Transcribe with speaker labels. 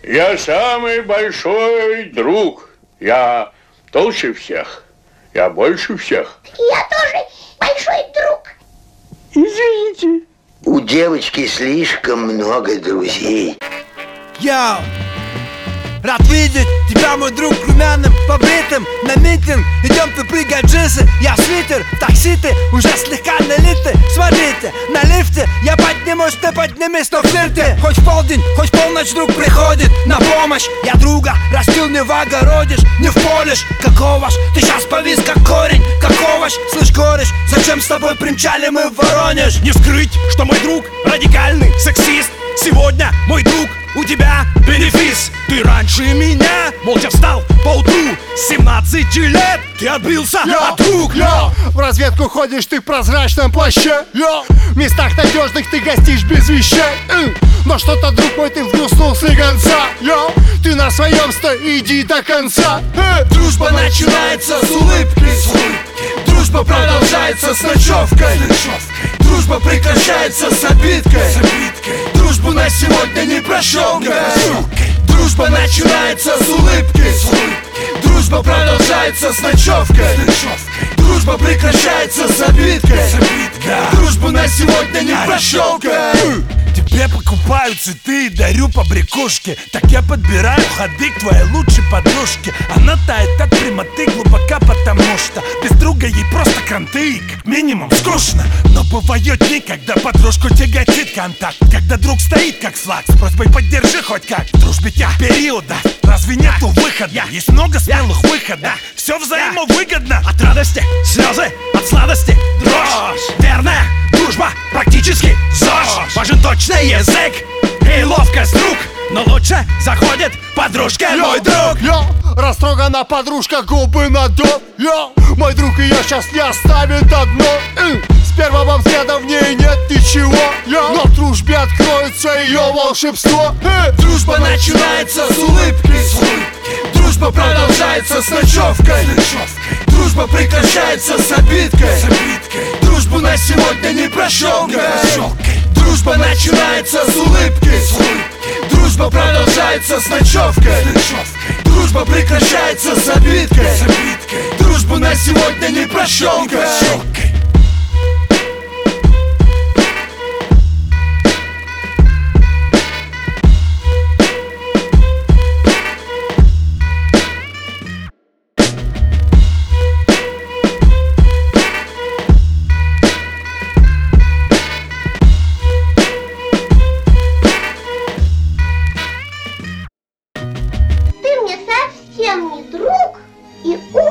Speaker 1: Я самый большой друг. Я толще всех. Я больше всех.
Speaker 2: Я тоже большой друг.
Speaker 1: Извините.
Speaker 3: У девочки слишком много друзей.
Speaker 4: Йоу! Рад видеть тебя, мой друг, румяным, побритым. На митинг идем, ты прыгай джинсы. Я в свитер, в такси ты уже слегка налитый. Смотрите, на лифте я поднимусь, ты поднимись, но флирте. Хоть в полдень, хоть в полночь друг приходит на помощь. Я друга растил не в огородишь, не в полишь. Какого ж ты сейчас повис как корень, какого ж, слышь, кореш, зачем с тобой примчали мы в Воронеж?
Speaker 5: Не скрыть, что мой друг радикальный сексист. Сегодня, мой друг, у тебя бенефис. Ты раньше меня молча встал поутру. С 17 лет ты отбился от рук.
Speaker 6: В разведку ходишь ты в прозрачном плаще. В местах надежных ты гостишь без вещей. Но что-то, друг мой, ты вгнуснул слегонца. Ты на своем стой, иди до конца.
Speaker 4: Дружба начинается с улыбки. Дружба продолжается с ночевкой. Дружба прекращается с обидкой. Дружбу на сегодня не прощенкой. Дружба начинается с улыбки. Дружба продолжается с ночевкой. Дружба прекращается с обидкой. Дружбу на сегодня не прощенкой.
Speaker 5: Тебе покупаю цветы и дарю побрякушки. Так я подбираю ходы к твоей лучшей подружке. Она тает от прямоты глубоко, потому что без друга ей просто кранты, как минимум скучно. Но бывают дни, когда подружку тяготит контакт, когда друг стоит как флаг с просьбой поддержи хоть как. В дружбе тех периодов разве нету выхода? Есть много смелых выходов, все взаимовыгодно. От радости слезы, от сладости дрожь. Верная дружба практически ЗОЖ. Важен точный язык и ловкость рук, но лучше заходит подружка, мой друг.
Speaker 6: Растрогана подружка, губы надув. Мой друг ее сейчас не оставит одну. С первого взгляда в ней нет ничего, но в дружбе откроется ее волшебство.
Speaker 4: Дружба начинается с улыбки. Дружба продолжается с ночевкой. Дружба прекращается с обидкой. Дружбу на сегодня не прощенкой. Дружба начинается с улыбки. Дружба продолжается с ночевкой. Дружба прекращается с обидкой. Дружбу на сегодня не прощенкой.
Speaker 2: Ты мне совсем не друг и